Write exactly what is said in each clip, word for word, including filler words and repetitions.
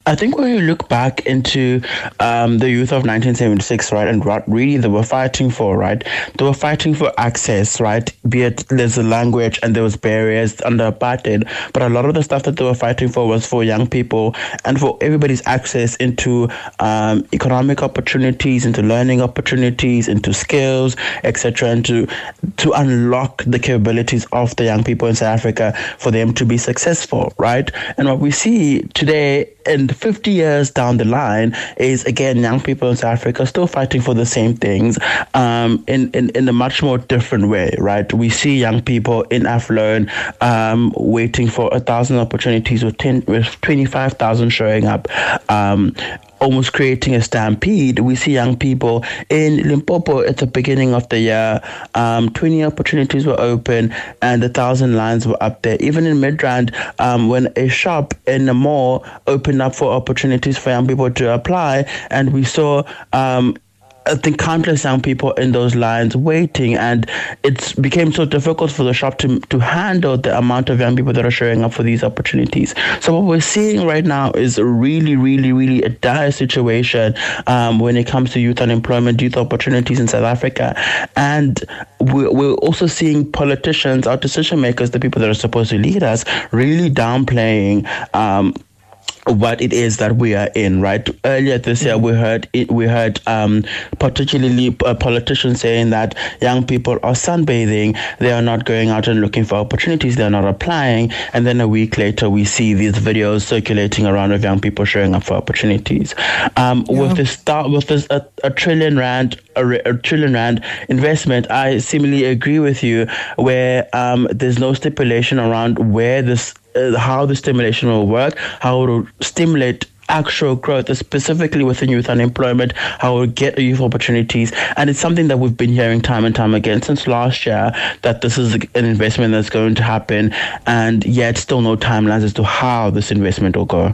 I think when you look back into um, the youth of nineteen seventy-six, right, and what really they were fighting for, right, they were fighting for access, right, be it there's a language and there was barriers under apartheid, but a lot of the stuff that they were fighting for was for young people and for everybody's access into um, economic opportunities, into learning opportunities, into skills, et cetera, and to, to unlock the capabilities of the young people in South Africa for them to be successful, right? And what we see today, and fifty years down the line, is again young people in South Africa still fighting for the same things um, in, in, in a much more different way, right? We see young people in Affluent um, waiting for a thousand opportunities with, ten, with twenty-five thousand showing up. Um, almost creating a stampede. We see young people in Limpopo at the beginning of the year. Um, twenty opportunities were open and a thousand lines were up there. Even in Midrand, um, when a shop in the mall opened up for opportunities for young people to apply, and we saw um, I think countless young people in those lines waiting, and it became so difficult for the shop to to handle the amount of young people that are showing up for these opportunities. So what we're seeing right now is a really, really, really a dire situation um, when it comes to youth unemployment, youth opportunities in South Africa. And we're, we're also seeing politicians, our decision makers, the people that are supposed to lead us, really downplaying um, what it is that we are in, right? Earlier this year, we heard it, we heard um, particularly uh, politicians saying that young people are sunbathing, they are not going out and looking for opportunities, they're not applying, and then a week later, we see these videos circulating around of young people showing up for opportunities. Um, yeah. With this start, with this a, a trillion rand, a, a trillion rand investment, I seemingly agree with you, where um, there's no stipulation around where this. Uh, how the stimulation will work, how it will stimulate actual growth, specifically within youth unemployment, how it will get youth opportunities. And it's something that we've been hearing time and time again since last year, that this is an investment that's going to happen, and yet still no timelines as to how this investment will go.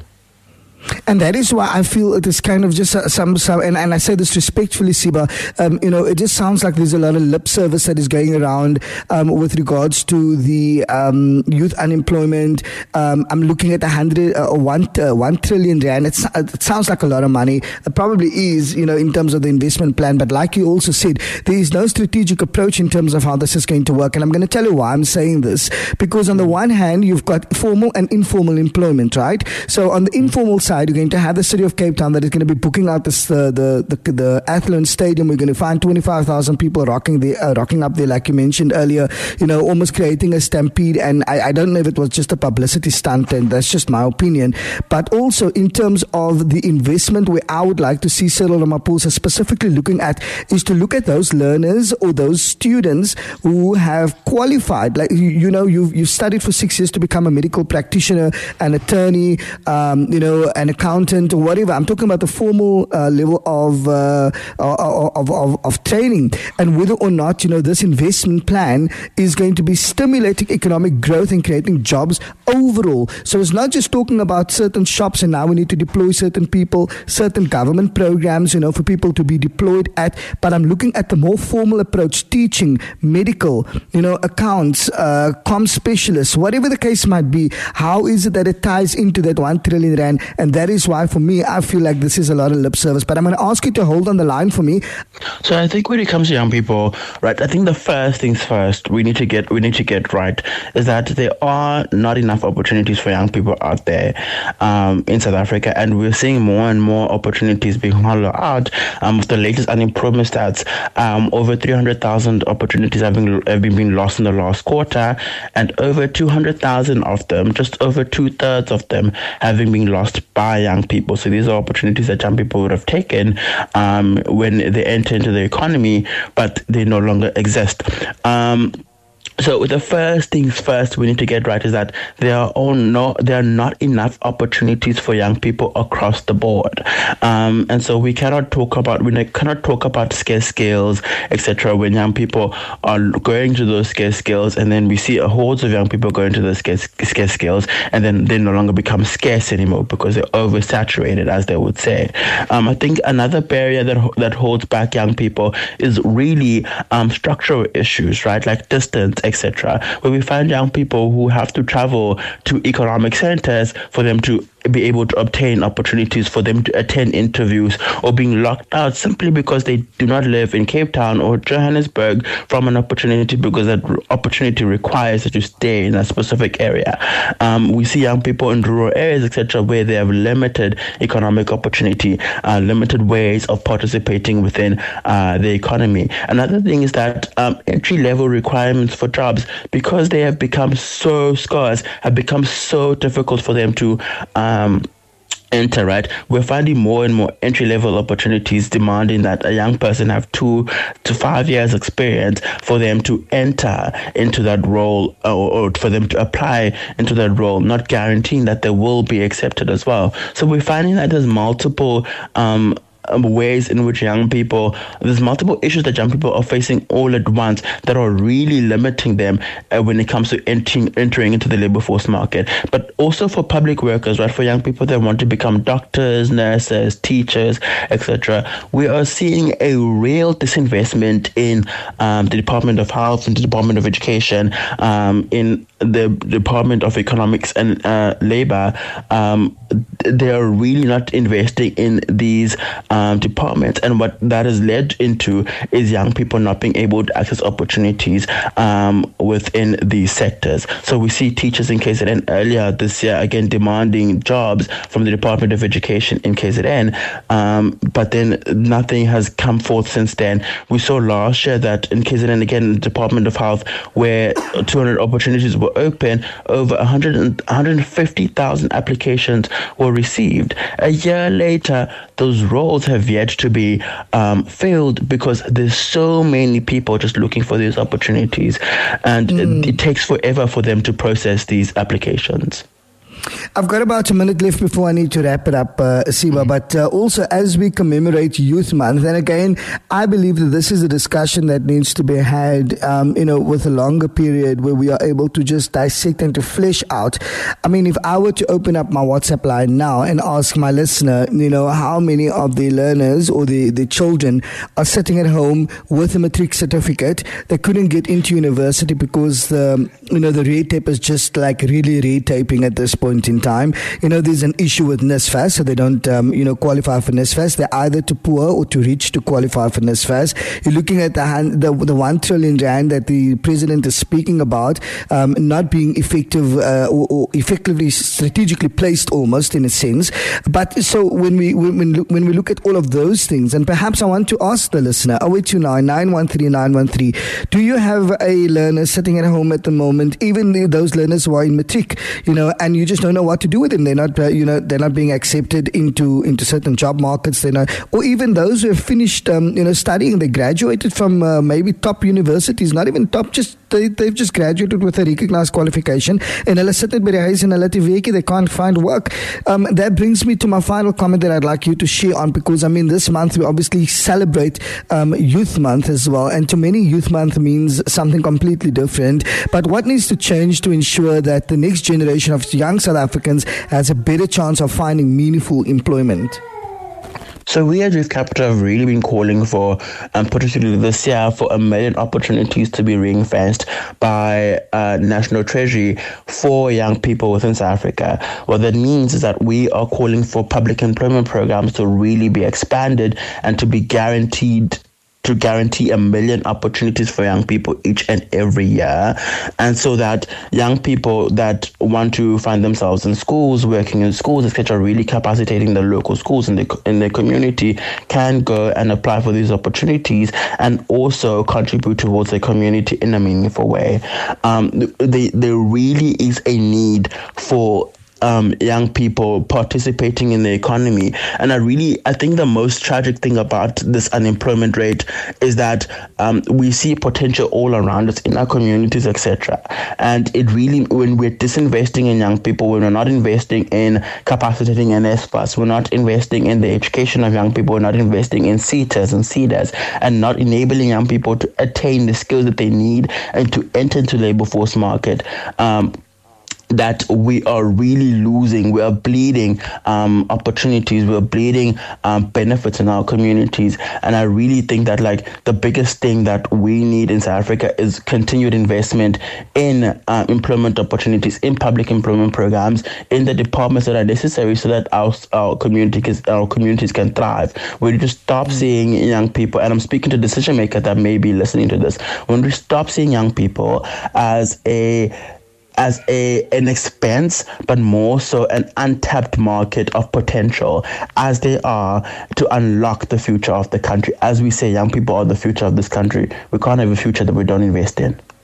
And that is why I feel it is kind of just uh, some, some and, and I say this respectfully, Siba, um, you know, it just sounds like there's a lot of lip service that is going around um, with regards to the um, youth unemployment. Um, I'm looking at a hundred, uh, one, uh, one trillion rand. It's, it sounds like a lot of money. It probably is, you know, in terms of the investment plan. But like you also said, there is no strategic approach in terms of how this is going to work. And I'm going to tell you why I'm saying this. Because on the one hand, you've got formal and informal employment, right? So on the informal side, you're going to have the city of Cape Town that is going to be booking out this, uh, the the the Affluent Stadium. We're going to find twenty-five thousand people rocking the uh, rocking up there, like you mentioned earlier. You know, almost creating a stampede. And I, I don't know if it was just a publicity stunt, and that's just my opinion. But also in terms of the investment, where I would like to see Cyril Ramaphosa specifically looking at is to look at those learners or those students who have qualified. Like you, you know, you've you've studied for six years to become a medical practitioner, an attorney, um, you know. An accountant or whatever. I'm talking about the formal uh, level of, uh, of, of of training, and whether or not, you know, this investment plan is going to be stimulating economic growth and creating jobs overall. So it's not just talking about certain shops and now we need to deploy certain people, certain government programs, you know, for people to be deployed at. But I'm looking at the more formal approach: teaching, medical, you know, accounts, uh, com specialists, whatever the case might be. How is it that it ties into that one trillion rand? And that is why, for me, I feel like this is a lot of lip service. But I'm going to ask you to hold on the line for me. So I think when it comes to young people, right, I think the first things first we need to get we need to get right is that there are not enough opportunities for young people out there um, in South Africa, and we're seeing more and more opportunities being hollowed out. Um, with the latest unemployment stats, um, over three hundred thousand opportunities have been have been being lost in the last quarter, and over two hundred thousand of them, just over two thirds of them, having been lost by young people. So these are opportunities that young people would have taken um, when they enter into the economy, but they no longer exist. Um, So the first things first we need to get right is that there are all no, there are not enough opportunities for young people across the board, um, and so we cannot talk about we cannot talk about scarce skills, et cetera. When young people are going to those scarce skills, and then we see a hordes of young people going to those scarce, scarce skills, and then they no longer become scarce anymore because they're oversaturated, as they would say. Um, I think another barrier that that holds back young people is really um, structural issues, right, like distance et cetera, where we find young people who have to travel to economic centers for them to be able to obtain opportunities, for them to attend interviews, or being locked out simply because they do not live in Cape Town or Johannesburg from an opportunity, because that opportunity requires that you stay in a specific area. Um, we see young people in rural areas, et cetera, where they have limited economic opportunity, uh, limited ways of participating within uh, the economy. Another thing is that um, entry-level requirements for jobs, because they have become so scarce, have become so difficult for them to um, Um, enter, right? We're finding more and more entry-level opportunities demanding that a young person have two to five years experience for them to enter into that role, or, or for them to apply into that role, not guaranteeing that they will be accepted as well. So we're finding that there's multiple um ways in which young people, there's multiple issues that young people are facing all at once that are really limiting them uh, when it comes to entering, entering into the labor force market. But also for public workers, right, for young people that want to become doctors, nurses, teachers, et cetera, we are seeing a real disinvestment in um, the Department of Health and the Department of Education, um, in the Department of Economics and uh, Labor. Um, they are really not investing in these um, departments, and what that has led into is young people not being able to access opportunities um, within these sectors. So we see teachers in K Z N earlier this year again demanding jobs from the Department of Education in K Z N, um, but then nothing has come forth since then. We saw last year that in K Z N again, the Department of Health, where two hundred opportunities were open, over one hundred, one hundred fifty thousand applications were received. A year later, those roles have yet to be um, filled because there's so many people just looking for these opportunities, and mm. it, it takes forever for them to process these applications. I've got about a minute left before I need to wrap it up, uh, Siba. Mm-hmm. But uh, also, as we commemorate Youth Month, and again, I believe that this is a discussion that needs to be had, um, you know, with a longer period where we are able to just dissect and to flesh out. I mean, if I were to open up my WhatsApp line now and ask my listener, you know, how many of the learners or the, the children are sitting at home with a matric certificate, they couldn't get into university because the, you know, the red tape is just like really red taping at this point in time. You know, there's an issue with NSFAS, so they don't, um, you know, qualify for NSFAS. They're either too poor or too rich to qualify for NSFAS. You're looking at the hand, the, the one trillion rand that the president is speaking about, um, not being effective uh, or, or effectively strategically placed, almost in a sense. But so when we when when we look at all of those things, and perhaps I want to ask the listener, oh eight two nine, nine one three, nine one three, do you have a learner sitting at home at the moment, even those learners who are in matric, you know, and you just don't know what to do with them? They're not, uh, you know, they're not being accepted into into certain job markets. They're not, or even those who have finished, um, you know, studying. They graduated from uh, maybe top universities, not even top, just they, they've just graduated with a recognized qualification, and hulle sit net by die huis en hulle het 'n weekie, they can't find work. Um, that brings me to my final comment that I'd like you to share on, because I mean, this month we obviously celebrate um, Youth Month as well, and to many, Youth Month means something completely different. But what needs to change to ensure that the next generation of young South Africans has a better chance of finding meaningful employment? So we at Youth Capital have really been calling for, um, particularly this year, for a million opportunities to be ring-fenced by uh, National Treasury for young people within South Africa. What that means is that we are calling for public employment programs to really be expanded and to be guaranteed to guarantee a million opportunities for young people each and every year. And so that young people that want to find themselves in schools, working in schools, et cetera, really capacitating the local schools in the in the community, can go and apply for these opportunities and also contribute towards the community in a meaningful way. Um, they, there really is a need for Um, young people participating in the economy. And I really, I think the most tragic thing about this unemployment rate is that um, we see potential all around us in our communities, et cetera. And it really, when we're disinvesting in young people, when we're not investing in capacitating NSFAS, we're not investing in the education of young people, we're not investing in SETAs and CEDAs, and not enabling young people to attain the skills that they need and to enter into the labor force market, um, that we are really losing. We are bleeding um, opportunities. We are bleeding um, benefits in our communities. And I really think that like the biggest thing that we need in South Africa is continued investment in uh, employment opportunities, in public employment programs, in the departments that are necessary so that our our community can, our communities can thrive. We need to stop mm-hmm. seeing young people, and I'm speaking to decision makers that may be listening to this. When we stop seeing young people as a as a an expense, but more so an untapped market of potential, as they are to unlock the future of the country. As we say, young people are the future of this country. We can't have a future that we don't invest in.